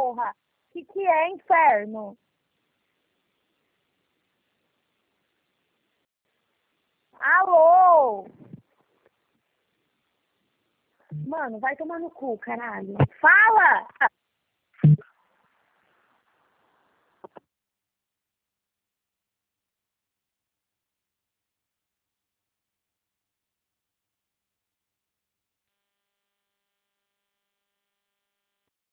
porra. Que é inferno? Alô? Mano, vai tomar no cu, caralho. Fala!